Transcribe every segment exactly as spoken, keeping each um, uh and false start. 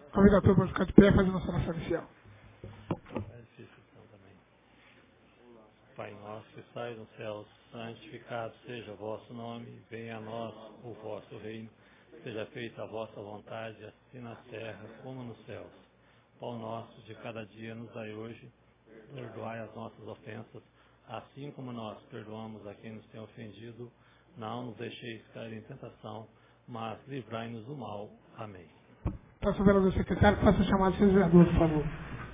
Convido a todos para ficar de pé, fazendo a nossa oração inicial. Pai nosso que estais nos céus, santificado seja o vosso nome, venha a nós o vosso reino, seja feita a vossa vontade, assim na terra como nos céus. Pão nosso de cada dia nos dai hoje, perdoai as nossas ofensas, assim como nós perdoamos a quem nos tem ofendido, não nos deixeis cair em tentação, mas livrai-nos do mal. Amém. Peço ao vereador secretário que faça chamar de seus vereadores, por favor.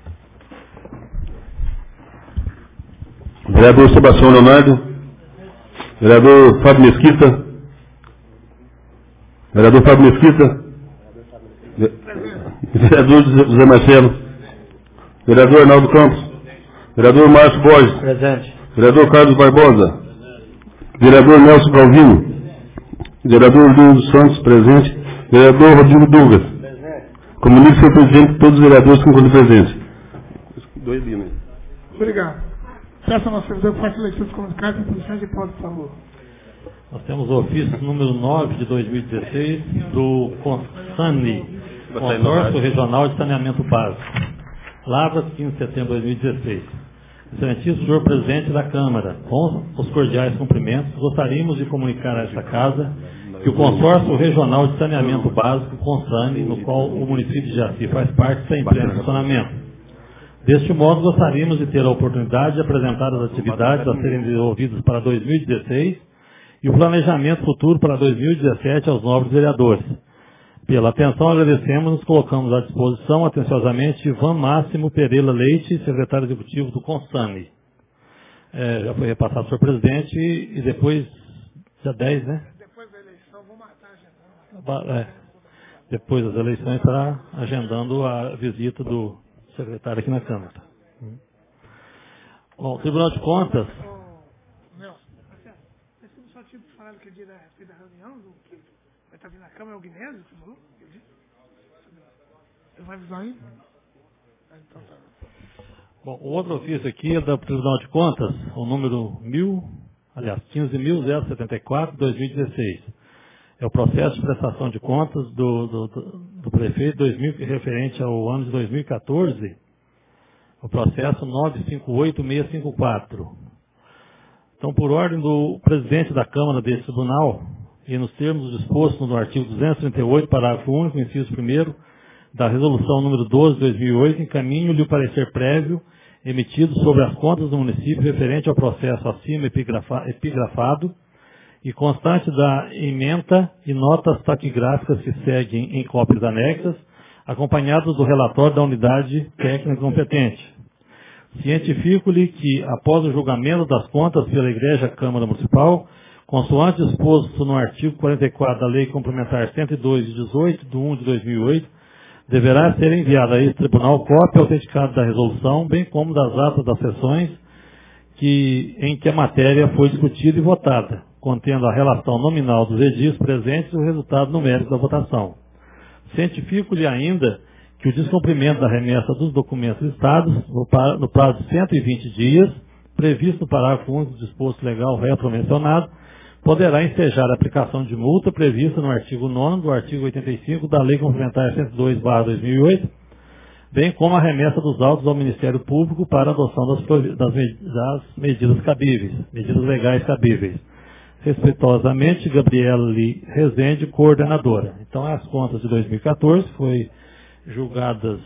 Vereador Sebastião Leonardo, vereador Fábio Mesquita, vereador Fábio Mesquita, vereador José Marcelo, vereador Arnaldo Campos, vereador Márcio Borges, presente. Vereador Carlos Barbosa, vereador Nelson Calvino, vereador Luiz dos Santos, presente, vereador Rodrigo Douglas, presente. Comunique, senhor presidente, que todos os vereadores que encontram presentes. Dois dias, Obrigado. Peço ao nosso servidor que faça leitura dos comunicados e posições de pauta, por favor. Nós temos o ofício número nove de dois mil e dezesseis do CONSANI, Consórcio Regional de Saneamento Básico. Lavras, quinze de setembro de dois mil e dezesseis. Excelentíssimo senhor presidente da Câmara, com os cordiais cumprimentos, gostaríamos de comunicar a esta casa que o Consórcio Regional de Saneamento Básico, CONSANI, no qual o município de Jaci faz parte, está em pleno funcionamento. Deste modo, gostaríamos de ter a oportunidade de apresentar as atividades a serem desenvolvidas para dois mil e dezesseis e o planejamento futuro para dois mil e dezessete aos nobres vereadores. Pela atenção, agradecemos e nos colocamos à disposição, atenciosamente, Ivan Máximo Pereira Leite, secretário executivo do CONSANI. É, já foi repassado ao senhor presidente e depois, dia dez, né? Depois da eleição, vou matar a agenda. É, depois das eleições, estará agendando a visita do secretário aqui na Câmara. Bom, o Tribunal de Contas... Ô, Nelson, você só tinha falado aquele dia da, da reunião, do que vai estar vindo na Câmara, é o Guinésio, que falou? Ele vai avisar ainda? Então tá. Bom, o outro ofício aqui é do Tribunal de Contas, o número mil, aliás, quinze mil setenta e quatro, dois mil e dezesseis. É o processo de prestação de contas do, do, do, do prefeito dois mil, referente ao ano de dois mil e quatorze, o processo nove cinco oito seis cinco quatro. Então, por ordem do presidente da Câmara desse tribunal, e nos termos dispostos no artigo duzentos e trinta e oito, parágrafo único, inciso primeiro, da resolução número doze de dois mil e oito, encaminho-lhe o parecer prévio emitido sobre as contas do município referente ao processo acima epigrafa, epigrafado, e constante da ementa e notas taquigráficas que seguem em cópias anexas, acompanhados do relatório da unidade técnica competente. Cientifico-lhe que, após o julgamento das contas pela Igreja Câmara Municipal, consoante disposto no artigo quarenta e quatro da Lei Complementar cento e dois de dezoito de um de dois mil e oito, deverá ser enviada a esse tribunal cópia autenticada da resolução, bem como das atas das sessões que, em que a matéria foi discutida e votada, contendo a relação nominal dos edis presentes e o resultado numérico da votação. Cientifico-lhe ainda que o descumprimento da remessa dos documentos listados, no prazo de cento e vinte dias, previsto no parágrafo único do disposto legal retromencionado, poderá ensejar a aplicação de multa prevista no artigo nono do artigo oitenta e cinco da Lei Complementar cento e dois barra dois mil e oito, bem como a remessa dos autos ao Ministério Público para a adoção das, das, das medidas cabíveis, medidas legais cabíveis. Respeitosamente, Gabriele Rezende, coordenadora. Então, as contas de dois mil e quatorze foi julgadas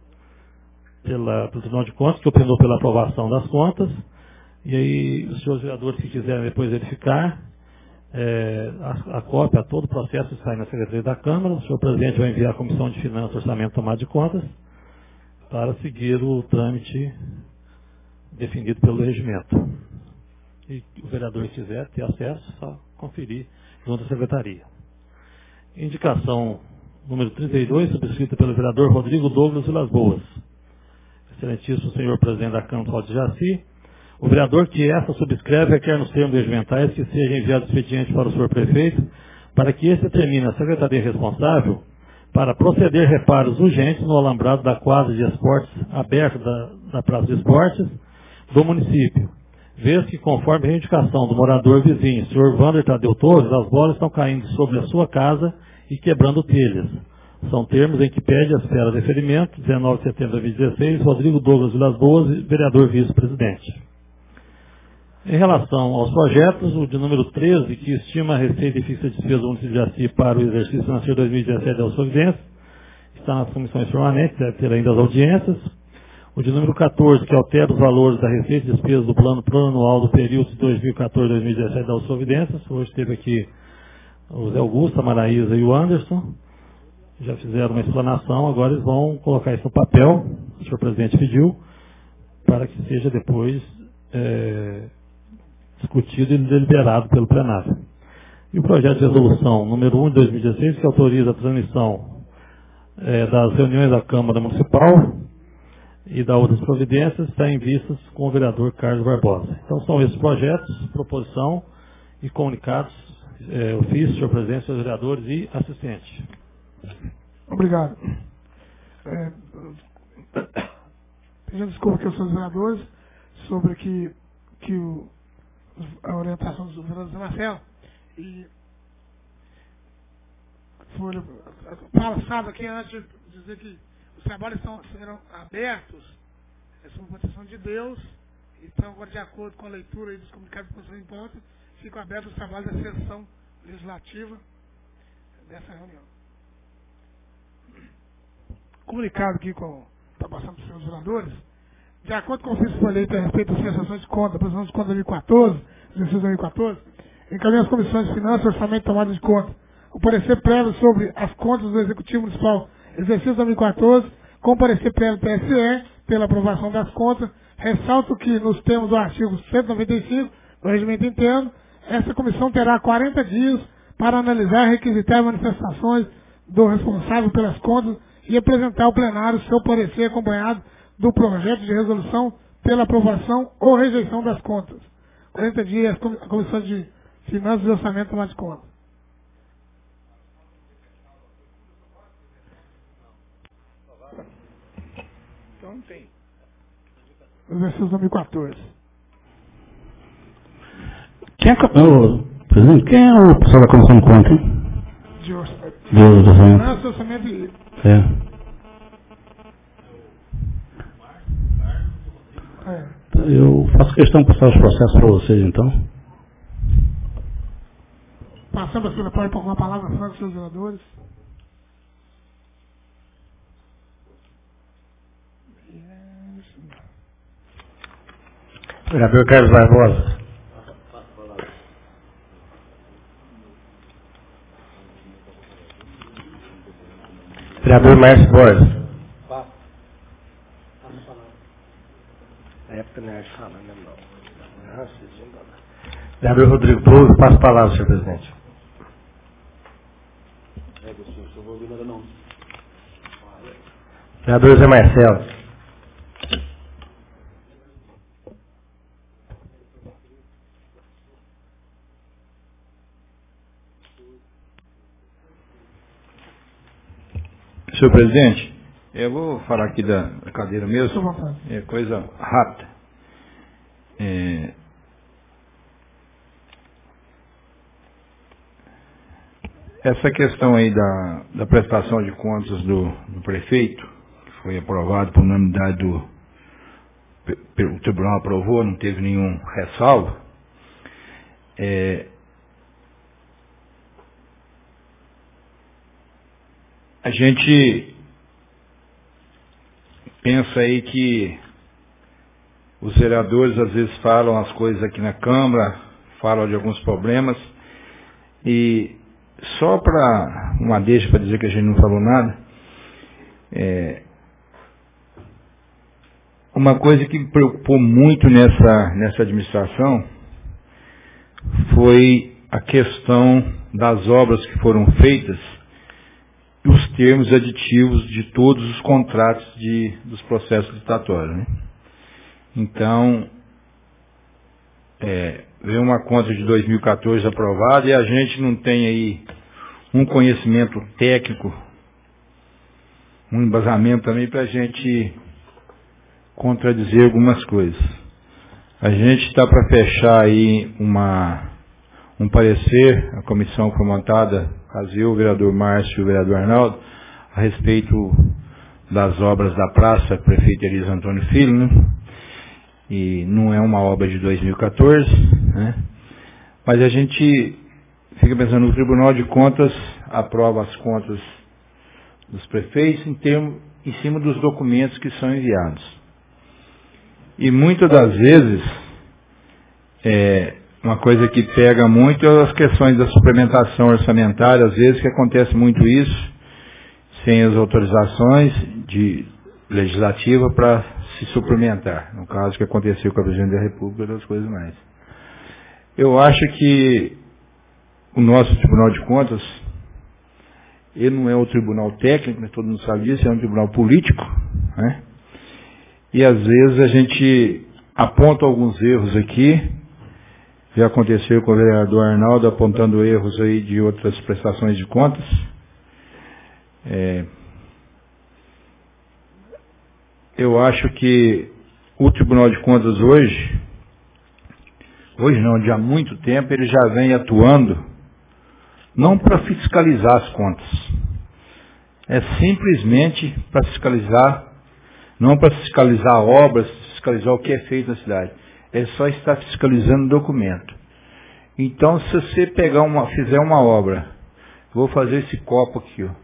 pela, pelo Tribunal de Contas, que opinou pela aprovação das contas. E aí, os senhores vereadores que quiserem depois verificar, é, a, a cópia, todo o processo está aí na Secretaria da Câmara. O senhor presidente vai enviar à Comissão de Finanças, Orçamento e Tomada de Contas para seguir o trâmite definido pelo regimento. E o vereador quiser ter acesso, só conferir junto à Secretaria. Indicação número trinta e dois, subscrita pelo vereador Rodrigo Douglas Vilas Boas. Excelentíssimo senhor presidente da Câmara de Jaci, o vereador que essa subscreve requer nos termos regimentais que seja enviado expediente para o senhor prefeito, para que esse determine a Secretaria responsável para proceder reparos urgentes no alambrado da quadra de esportes aberta da, da Praça de Esportes do município. Vez que, conforme a indicação do morador vizinho, senhor Wander Tadeu Torres, as bolas estão caindo sobre a sua casa e quebrando telhas. São termos em que pede a espera de deferimento, dezenove de setembro de dois mil e dezesseis, Rodrigo Douglas Vilas Boas, vereador vice-presidente. Em relação aos projetos, o de número treze, que estima a receita e fixa de despesa do município de Jaci para o exercício financeiro dois mil e dezessete da providência, está nas comissões permanentes, deve ter ainda as audiências. O de número quatorze, que altera os valores da receita e despesa do plano plurianual do período de dois mil e quatorze a dois mil e dezessete das providências. Hoje teve aqui o Zé Augusto, a Maraísa e o Anderson. Já fizeram uma explanação, agora eles vão colocar isso no papel, o senhor presidente pediu, para que seja depois é, discutido e deliberado pelo plenário. E o projeto de resolução número um de dois mil e dezesseis, que autoriza a transmissão é, das reuniões da Câmara Municipal e da outras providências, está em vistas com o vereador Carlos Barbosa. Então são esses projetos, proposição e comunicados, é, ofício, senhor presidente, senhores vereadores e assistente. Obrigado. É, pedindo desculpa aqui aos seus vereadores sobre que, que o, a orientação do vereador Zé Marcelo e foi passado aqui antes de dizer que os trabalhos estão, serão abertos, é sob proteção de Deus, então agora de acordo com a leitura aí dos comunicados de posição em ponta, ficam abertos os trabalhos da sessão legislativa dessa reunião. Comunicado aqui com está passando para os seus vereadores, de acordo com o ofício que foi eleito a respeito das prestações de conta, prestação de conta dois mil e quatorze, exercício dois mil e quatorze, encaminha as comissões de finanças, orçamento e tomada de conta. O parecer prévio sobre as contas do Executivo Municipal, exercício dois mil e quatorze, com parecer prévio do T S E, pela aprovação das contas, ressalto que nos termos do artigo cento e noventa e cinco do Regimento Interno, essa comissão terá quarenta dias para analisar e requisitar manifestações do responsável pelas contas e apresentar ao plenário seu parecer acompanhado do projeto de resolução pela aprovação ou rejeição das contas. quarenta dias a Comissão de Finanças e Orçamento tomar de conta. Então não tem. Exercício dois mil e quatorze. Quem é, oh, presidente, quem é o pessoal da Comissão de Conta, hein? De orçamento. De orçamento. Finanças, orçamento e... É. É. Eu faço questão de passar os processos para vocês, então. Passando a senhora pode pôr uma palavra para os seus vereadores. Vereador Carlos Barbosa. Vereador Márcio Borges. Vereador Rodrigo Pouso, passo a palavra, senhor presidente. Vereador Zé Marcelo. Senhor presidente, eu vou falar aqui da cadeira mesmo, é coisa rápida. É, essa questão aí da, da prestação de contas do, do prefeito, que foi aprovado por unanimidade do o tribunal aprovou, não teve nenhum ressalvo, é, a gente pensa aí que os vereadores às vezes falam as coisas aqui na Câmara, falam de alguns problemas, e só para uma deixa para dizer que a gente não falou nada, é, uma coisa que me preocupou muito nessa, nessa administração foi a questão das obras que foram feitas e os termos aditivos de todos os contratos de, dos processos licitatórios, né? Então, é, veio uma conta de dois mil e quatorze aprovada e a gente não tem aí um conhecimento técnico, um embasamento também para a gente contradizer algumas coisas. A gente está para fechar aí uma, um parecer, a comissão foi montada, eu, o vereador Márcio e o vereador Arnaldo, a respeito das obras da praça, prefeito Elias Antônio Filho, né? E não é uma obra de dois mil e quatorze, né? Mas a gente fica pensando, o Tribunal de Contas aprova as contas dos prefeitos em, termo, em cima dos documentos que são enviados. E muitas das vezes, é, uma coisa que pega muito é as questões da suplementação orçamentária, às vezes que acontece muito isso, sem as autorizações de legislativa para se suplementar, no caso que aconteceu com a Presidente da República e outras coisas mais. Eu acho que o nosso Tribunal de Contas, ele não é o tribunal técnico, né, todo mundo sabe disso, é um tribunal político, né? E às vezes a gente aponta alguns erros aqui, já aconteceu com o vereador Arnaldo apontando erros aí de outras prestações de contas. É, eu acho que o Tribunal de Contas hoje, hoje não, de há muito tempo, ele já vem atuando não para fiscalizar as contas, é simplesmente para fiscalizar, não para fiscalizar obras, fiscalizar o que é feito na cidade, é só estar fiscalizando o documento. Então, se você pegar uma, fizer uma obra, vou fazer esse copo aqui, ó.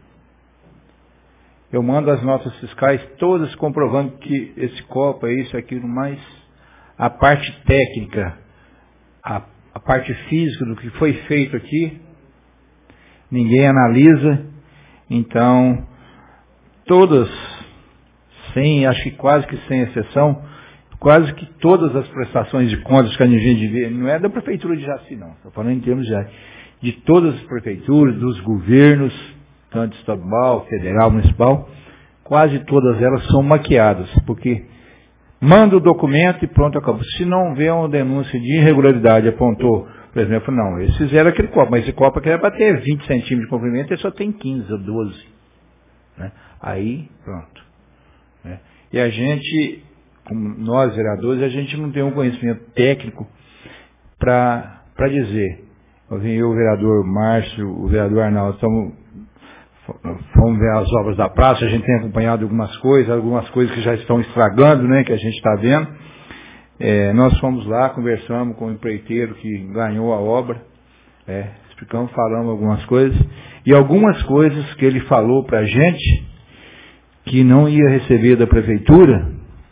Eu mando as notas fiscais todas comprovando que esse copo é isso, aquilo, mas a parte técnica, a, a parte física do que foi feito aqui, ninguém analisa. Então, todas, sem, acho que quase que sem exceção, quase que todas as prestações de contas que a gente vê, não é da Prefeitura de Jaci não, estou falando em termos de, de todas as prefeituras, dos governos, tanto estadual, federal, municipal, quase todas elas são maquiadas, porque manda o documento e pronto, acabou. Se não vê uma denúncia de irregularidade, apontou, por exemplo, não, eles fizeram aquele copo, mas esse copo aqui era para ter vinte centímetros de comprimento, ele só tem quinze ou doze. Né? Aí, pronto. Né? E a gente, como nós vereadores, a gente não tem um conhecimento técnico para dizer. Eu vi o vereador Márcio, o vereador Arnaldo, estamos... Vamos ver as obras da praça, a gente tem acompanhado algumas coisas, algumas coisas que já estão estragando, né, que a gente está vendo. É, nós fomos lá, conversamos com o empreiteiro que ganhou a obra, é, explicamos, falamos algumas coisas, e algumas coisas que ele falou para a gente, que não ia receber da prefeitura,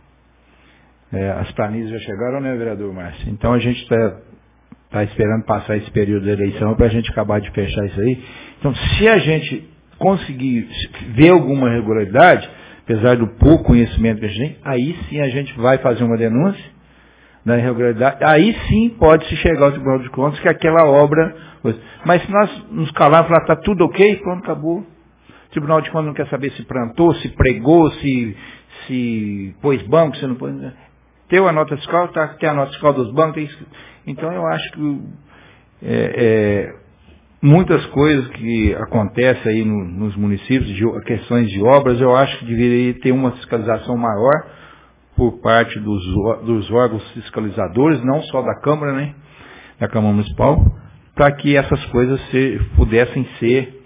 é, as planilhas já chegaram, né, vereador Márcio? Então a gente está tá esperando passar esse período da eleição para a gente acabar de fechar isso aí. Então, se a gente conseguir ver alguma irregularidade, apesar do pouco conhecimento que a gente tem, aí sim a gente vai fazer uma denúncia da irregularidade, aí sim pode-se chegar ao Tribunal de Contas que aquela obra... Mas se nós nos calarmos e falar, está tudo ok, pronto, acabou. O Tribunal de Contas não quer saber se plantou, se pregou, se, se pôs banco, se não pôs... Tem a nota fiscal, tá, tem a nota fiscal dos bancos, tem isso. Então eu acho que... É, é, muitas coisas que acontecem aí no, nos municípios, de, questões de obras, eu acho que deveria ter uma fiscalização maior por parte dos, dos órgãos fiscalizadores, não só da Câmara, né, da Câmara Municipal, para que essas coisas se, pudessem ser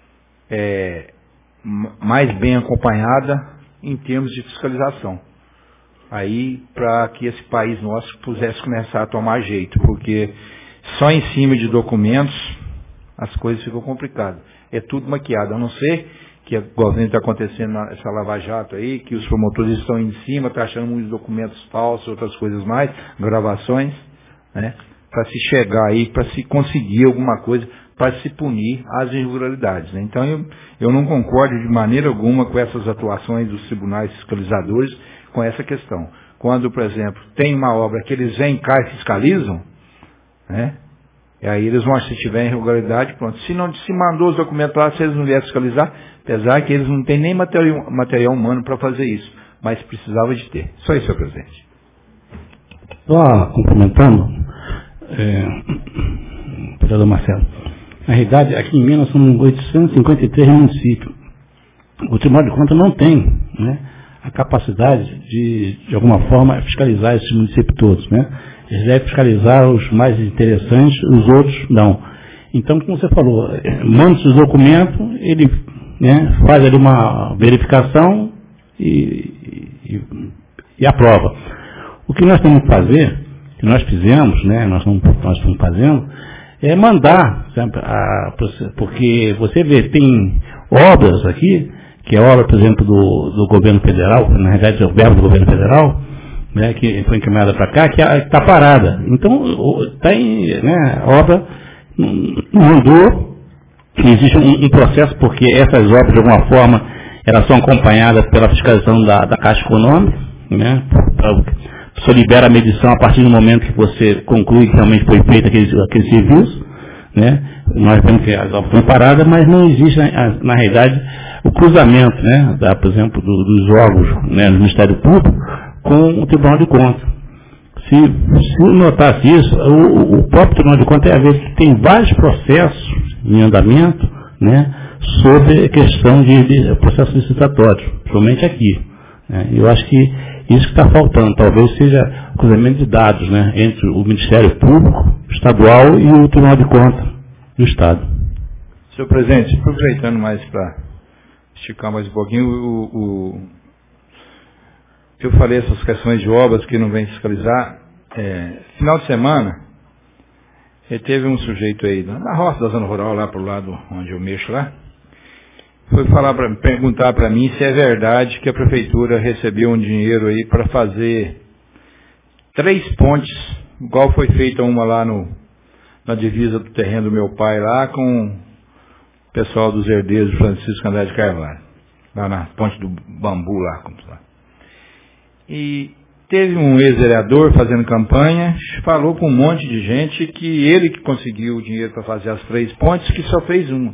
é, mais bem acompanhadas em termos de fiscalização. Aí, para que esse país nosso pudesse começar a tomar jeito, porque só em cima de documentos as coisas ficam complicadas. É tudo maquiado, a não ser que o governo está acontecendo essa lava-jato aí, que os promotores estão em cima, está achando muitos documentos falsos, outras coisas mais, gravações, né, para se chegar aí, para se conseguir alguma coisa, para se punir as irregularidades. Né? Então, eu, eu não concordo de maneira alguma com essas atuações dos tribunais fiscalizadores com essa questão. Quando, por exemplo, tem uma obra que eles vêm cá e fiscalizam, né, e aí eles vão, se tiver irregularidade, pronto. Se não se mandou os documentos lá, se eles não vierem fiscalizar, apesar que eles não têm nem material, material humano para fazer isso, mas precisava de ter. Só isso, senhor presidente. Só complementando, é, vereador Marcelo, na realidade, aqui em Minas são oitocentos e cinquenta e três municípios. O Tribunal de Contas não tem, né, a capacidade de, de alguma forma, fiscalizar esses municípios todos, né? Eles devem fiscalizar os mais interessantes, os outros não. Então, como você falou, manda os documentos, ele né, faz ali uma verificação e, e, e aprova. O que nós temos que fazer, que nós fizemos, né, nós, não, nós estamos fazendo, é mandar, sempre, a, porque você vê, tem obras aqui, que é obra, por exemplo, do, do governo federal, na realidade é o verbo do governo federal, né, que foi encaminhada para cá, que está parada. Então, tem, né, a obra não andou, existe um, um processo, porque essas obras, de alguma forma, elas são acompanhadas pela fiscalização da, da Caixa Econômica, né, você libera a medição a partir do momento que você conclui que realmente foi feito aquele, aquele serviço, né, nós temos que as obras estão paradas, mas não existe, na, na realidade, o cruzamento, né, da, por exemplo, do, dos órgãos, né, do Ministério Público com o Tribunal de Contas. Se, se notasse isso, o, o próprio Tribunal de Contas é a ver que tem vários processos em andamento, né, sobre a questão de, de processos licitatórios, principalmente aqui. Né. Eu acho que isso que está faltando, talvez seja o cruzamento de dados, né, entre o Ministério Público Estadual e o Tribunal de Contas do Estado. Senhor Presidente, aproveitando mais para esticar mais um pouquinho, o, o, eu falei essas questões de obras que não vem fiscalizar. É, final de semana, teve um sujeito aí, na roça da zona rural, lá para o lado onde eu mexo lá, foi falar pra, perguntar para mim se é verdade que a prefeitura recebeu um dinheiro aí para fazer três pontes, igual foi feita uma lá no, na divisa do terreno do meu pai lá com o pessoal dos herdeiros de Francisco André de Carvalho, lá na ponte do Bambu lá, como lá. E teve um ex-vereador fazendo campanha, falou com um monte de gente que ele que conseguiu o dinheiro para fazer as três pontes, que só fez uma,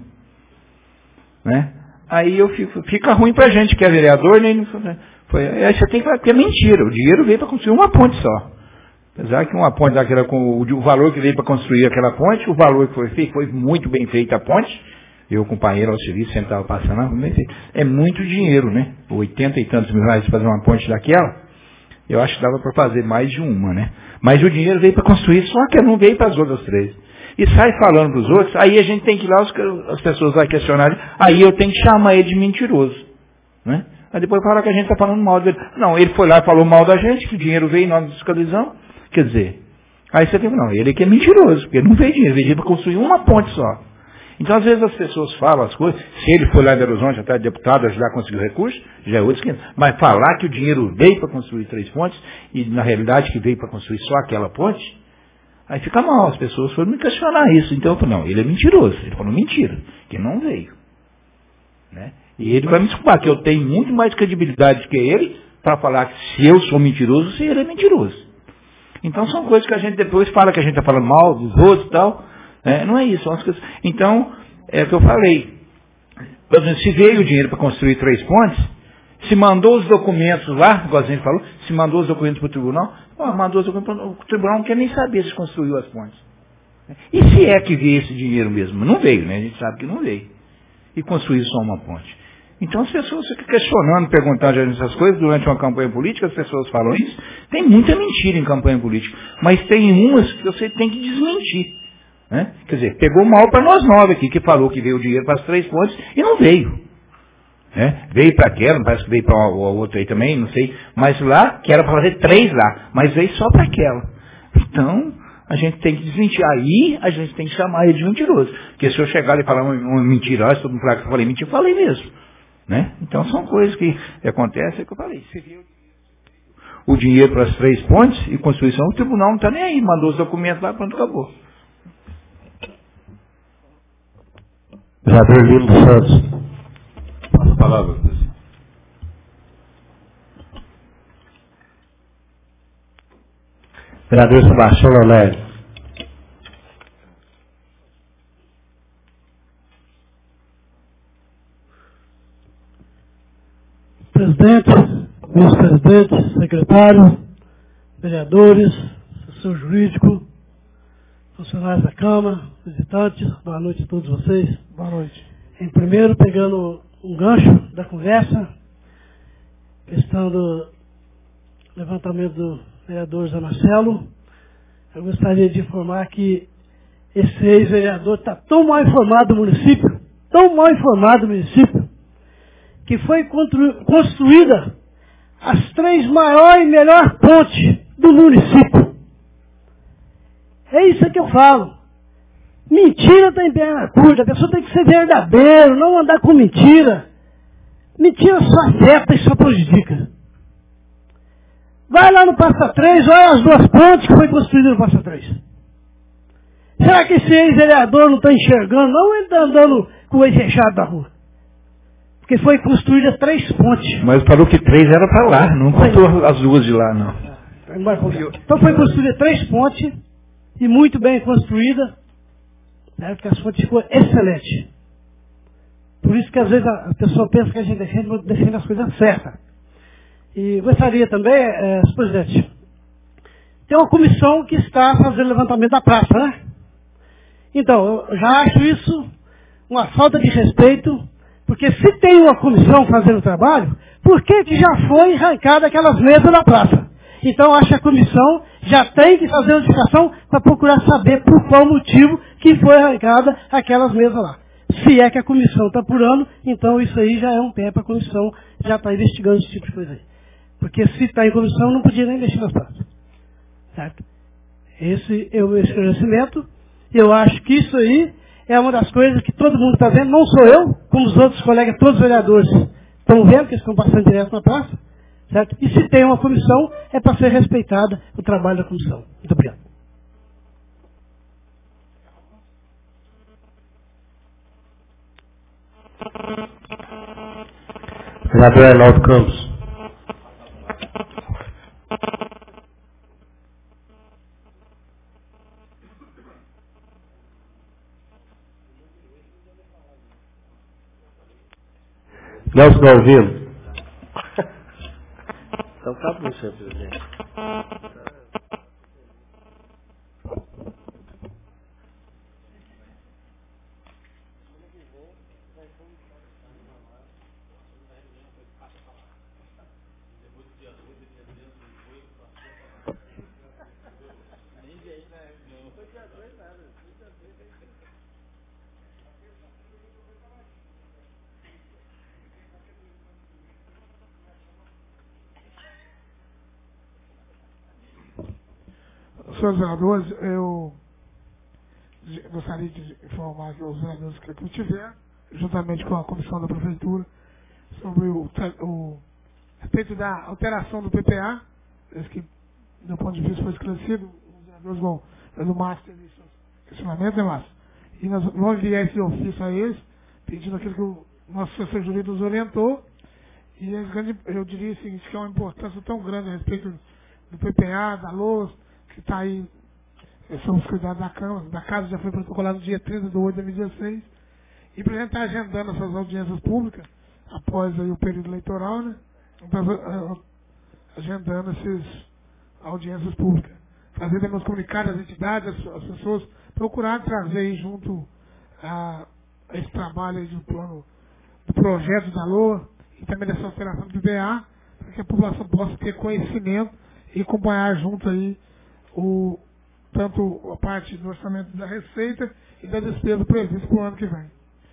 né? Aí eu fico, fica ruim pra gente que é vereador, nem foi, aí você tem que falar que é mentira, o dinheiro veio para construir uma ponte só. Apesar que uma ponte daquela, com o, o valor que veio para construir aquela ponte, o valor que foi feito, foi muito bem feita a ponte. Eu, companheiro auxiliar, sempre estava passando lá, bem feito. É muito dinheiro, né? oitenta e tantos mil reais para fazer uma ponte daquela, eu acho que dava para fazer mais de uma, né? Mas o dinheiro veio para construir, só que não veio para as outras três. E sai falando para os outros, aí a gente tem que ir lá, as pessoas vão questionar, aí eu tenho que chamar ele de mentiroso, né? Aí depois fala que a gente está falando mal dele. Não, ele foi lá e falou mal da gente, que o dinheiro veio e nós fiscalizamos. Quer dizer, aí você tem que, não, ele que é mentiroso, porque não veio dinheiro, veio para construir uma ponte só. Então, às vezes as pessoas falam as coisas, se ele foi lá em Belo Horizonte, até deputado, ajudar a conseguir recurso, já é outro esquema. Mas falar que o dinheiro veio para construir três pontes, e na realidade que veio para construir só aquela ponte, aí fica mal, as pessoas foram me questionar isso. Então eu falei, não, ele é mentiroso, ele falou mentira, que não veio. Né? E ele vai me desculpar, que eu tenho muito mais credibilidade que ele, para falar que se eu sou mentiroso, se ele é mentiroso. Então são coisas que a gente depois fala que a gente está falando mal dos outros e tal. É, não é isso. São as coisas. Então, é o que eu falei. Se veio o dinheiro para construir três pontes, se mandou os documentos lá, igual a gente falou, se mandou os documentos para o tribunal, ó, mandou os documentos para o tribunal, não quer nem saber se construiu as pontes. E se é que veio esse dinheiro mesmo? Não veio, né? A gente sabe que não veio. E construiu só uma ponte. Então as pessoas ficam questionando, perguntando essas coisas durante uma campanha política, as pessoas falam isso. Tem muita mentira em campanha política, mas tem umas que você tem que desmentir. Né? Quer dizer, pegou mal para nós nove aqui, que falou que veio o dinheiro para as três pontes e não veio. Né? Veio para aquela, parece que veio para o outro aí também, não sei, mas lá, que era para fazer três lá, mas veio só para aquela. Então, a gente tem que desmentir. Aí, a gente tem que chamar ele de mentiroso. Porque se eu chegar e falar uma, uma mentira, ó, se todo mundo falar que eu falei mentira, eu falei mesmo. Né? Então são coisas que acontecem, é que eu falei. Você viu o dinheiro para as três pontes e construção, o tribunal não está nem aí, mandou os documentos lá, pronto, acabou. Vereador Lino dos Santos. Passa a palavra, presidente. Vereador Sebastião Leonel. Presidente, vice-presidente, secretário, vereadores, assessor jurídico, funcionários da Câmara, visitantes, boa noite a todos vocês. Boa noite. Em primeiro, pegando um gancho da conversa, questão do levantamento do vereador Zé Marcelo, eu gostaria de informar que esse ex-vereador está tão mal informado do município, tão mal informado do município, que foi construída as três maiores e melhores pontes do município. É isso que eu falo. Mentira tem perna curta, a pessoa tem que ser verdadeiro, não andar com mentira. Mentira só afeta e só prejudica. Vai lá no Passa Três, olha as duas pontes que foi construídas no Passa Três. Será que esse ex-vereador não está enxergando? Não, ele está andando com o ex fechado da rua. Porque foi construída três pontes. Mas falou que três era para lá, não contou as duas de lá, não. Então foi construída três pontes, e muito bem construída, né, porque as pontes ficou excelente. Por isso que às vezes a pessoa pensa que a gente defende, defende as coisas certas. E gostaria também, é, senhor presidente, tem uma comissão que está fazendo levantamento da praça, né? Então, eu já acho isso uma falta de respeito, porque se tem uma comissão fazendo o trabalho, por que que já foi arrancada aquelas mesas da praça? Então, acho que a comissão já tem que fazer uma notificação para procurar saber por qual motivo que foi arrancada aquelas mesas lá. Se é que a comissão está apurando, então isso aí já é um pé para a comissão já está investigando esse tipo de coisa aí. Porque se está em comissão, não podia nem mexer nas praças. Certo? Esse é o esclarecimento. Eu acho que isso aí é uma das coisas que todo mundo está vendo, não sou eu, como os outros colegas, todos os vereadores estão vendo, que eles estão passando direto na praça. Certo? E se tem uma comissão, é para ser respeitada o trabalho da comissão. Muito obrigado. Vereador Arnaldo Campos. Nelson Galvino. Então tá bom, senhor presidente. Senhores vereadores, eu gostaria de informar que os vereadores que aqui estiver, juntamente com a comissão da prefeitura, sobre o, o respeito da alteração do P P A, esse que, do meu ponto de vista, foi esclarecido, os vereadores vão, o Márcio teve seus questionamentos, né, Márcio? E nós vamos enviar esse ofício a eles, pedindo aquilo que o nosso assessor jurídico nos orientou, e eu diria o seguinte, que é uma importância tão grande a respeito do P P A, da L O S, que está aí, são os cuidados da Câmara, da Casa já foi protocolado no dia trinta de oito de dois mil e dezesseis, e para a gente estar agendando essas audiências públicas, após aí o período eleitoral, né? Então, agendando essas audiências públicas. Fazer também os comunicados às entidades, as pessoas, procurar trazer aí junto a, a esse trabalho aí do plano, do projeto da L O A, e também dessa alteração do P P A, para que a população possa ter conhecimento e acompanhar junto aí o, tanto a parte do orçamento da receita e da despesa prevista para o ano que vem.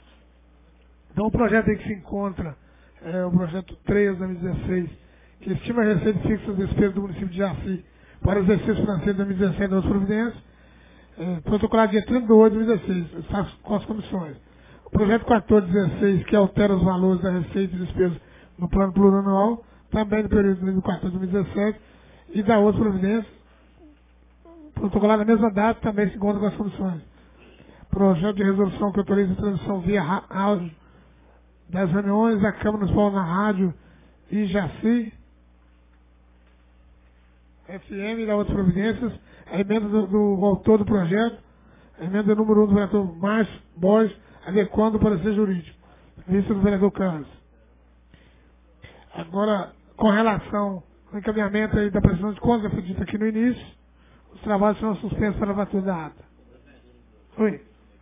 Então o projeto aí que se encontra é o projeto três de dois mil e dezesseis, que estima a receita fixa das despesas do município de Jaci para o exercício financeiro de dois mil e dezessete das providências, é, protocolado dia trinta de oito de dois mil e dezesseis, está com as comissões. O projeto quatorze de dezesseis, que altera os valores da receita e despesas no plano plurianual, também no período de dois mil e quatorze a dois mil e dezessete, e da outra providência, protocolado na mesma data, também se encontra com as comissões. Projeto de resolução que autoriza a transmissão via áudio das reuniões da Câmara Municipal na rádio e Jaci, F M e da outras providências, a emenda do, do autor do projeto, a emenda número um do vereador Márcio Borges, adequando o parecer jurídico, vista do vereador Carlos. Agora, com relação ao encaminhamento aí da prestação de contas, já foi dito aqui no início, os trabalhos serão suspensos para a lavatura da ata. Oi?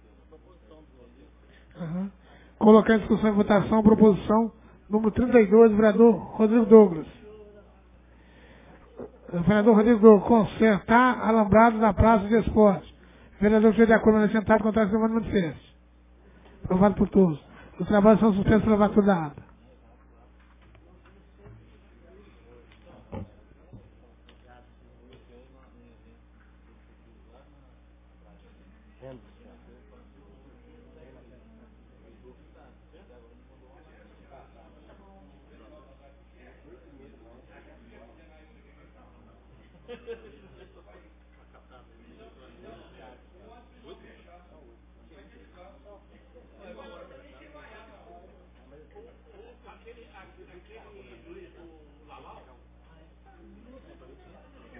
Uhum. Colocar em discussão e votação a proposição número trinta e dois do vereador Rodrigo Douglas. O vereador Rodrigo Douglas, consertar alambrado na praça de esporte. O vereador que de acordo com sentado contra a semana manifesto. Aprovado por todos. Os trabalhos são suspensos para a lavatura da ata. Antes.